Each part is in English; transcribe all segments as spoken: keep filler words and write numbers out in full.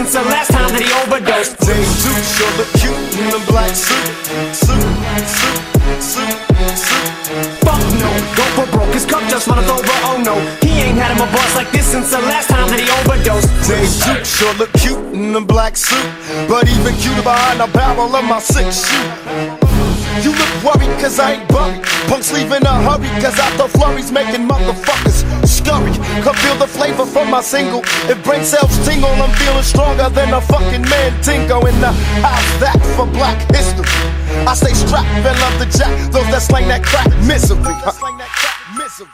since the last time that he overdosed. Dame Duke sure look cute in the black suit. Suit, suit, suit, suit. Fuck no, go for broke, his cup just runneth over, oh no. He ain't had him a boss like this since the last time that he overdosed. Dame Duke sure look cute in the black suit, but even cuter behind the barrel of my six shoot. You look worried cause I ain't buried. Punks leave in a hurry cause after flurries making motherfuckers scurry. Come feel the flavor from my single. If brain cells tingle, I'm feeling stronger than a fucking Mandingo. In the house that for black history, I stay strapped and love the jack. Those that slang that crack misery. Misery.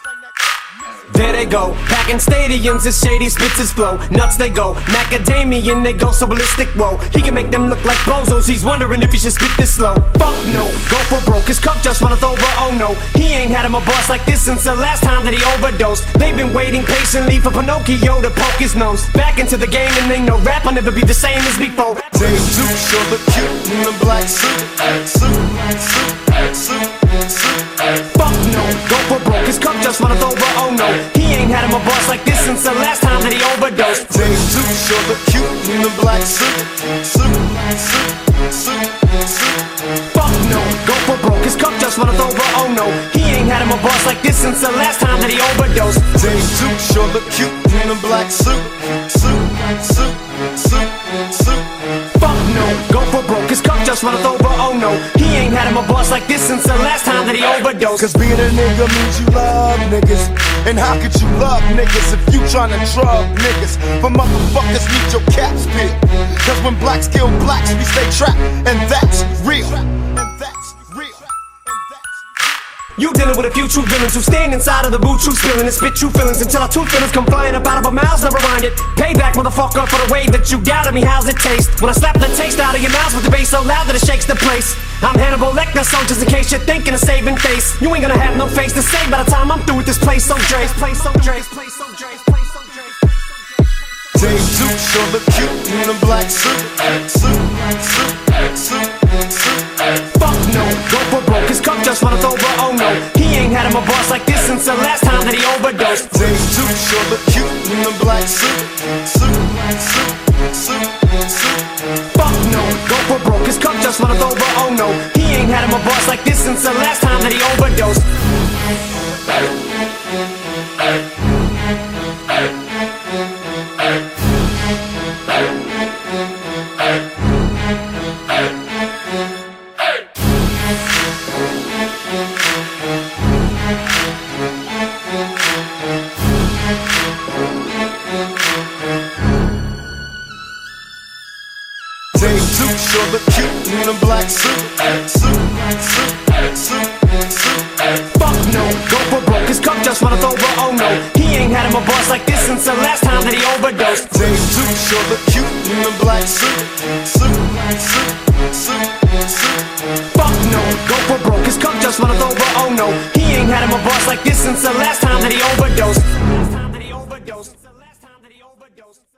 There they go, packing stadiums as Shady spits his flow. Nuts they go, macadamian they go so ballistic, whoa. He can make them look like bozos, he's wondering if he should spit this slow. Fuck no, go for broke, his cup just runneth over, oh no. He ain't had him a boss like this since the last time that he overdosed. They've been waiting patiently for Pinocchio to poke his nose back into the game, and they know rap will never be the same as before. Dame Duke sure look cute in the black suit. Suit, suit, suit, suit. Fuck no, go for broke, his cup just runneth over, oh no. He ain't had him a boss like this since the last time that he overdosed. Dame Duke sure look cute in the black suit. Suit, suit, suit, suit. Fuck no, go for broke, his cup just runneth over, oh no. He ain't had him a boss like this since the last time that he overdosed. Dame Duke sure look cute in the black suit. Suit, suit, suit, suit. Fuck no, go for broke, his cup just runneth over, oh no. He ain't had him a boss like this since the last time that he overdosed. Cause being a nigga means you love niggas. And how could you love niggas if you tryna drug niggas? For motherfuckers need your caps peeled. Cause when blacks kill blacks, we stay trapped, and that's real. And that's real. You dealing with a few true villains who stand inside of the boot, true spilling and spit true feelings until our two feelings come flying up out of our mouths. Never mind it. Payback, motherfucker, for the way that you doubted me. How's it taste when I slap the taste out of your mouth with the bass so loud that it shakes the place? I'm Hannibal Lecter, so just in case you're thinking of saving face, you ain't gonna have no face to say by the time I'm through with this place. So Dre's, place so Dre's, place so Dre's, place so Dre's. Dame Duke sure look cute in the black suit. Suit, suit, suit, suit. Fuck no, go for broke, his cup just runneth over, oh no. He ain't had him a boss like this since the last time that he overdosed. Dame Duke sure look cute in the black suit. Suit, suit, suit, suit. Fuck no, go for broke, his cup just runneth over, oh no. He ain't had him a boss like this since the last time that he overdosed. Dame Duke sure look cute in the black suit. Suit, suit, suit, suit. Fuck no, go for broke, his cup just runneth over, oh no. He ain't had him a boss like this since the last time that he overdosed. Dame Duke sure look cute in the black suit. Suit, suit, suit, suit. Fuck no, go for broke, his cup just runneth over, oh no. He ain't had him a boss like this since the last time that he overdosed. Last time that he overdosed. The last time that he overdosed.